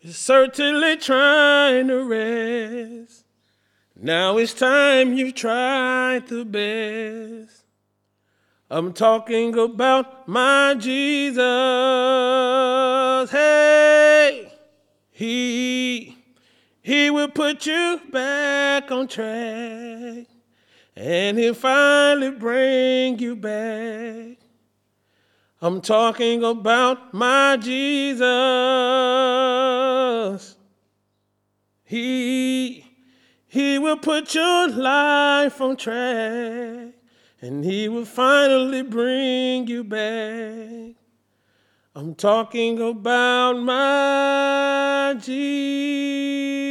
is certainly trying to rest. Now it's time you tried the best. I'm talking about my Jesus. Hey, he will put you back on track, and he'll finally bring you back. I'm talking about my Jesus. He will put your life on track, and he will finally bring you back. I'm talking about my Jesus.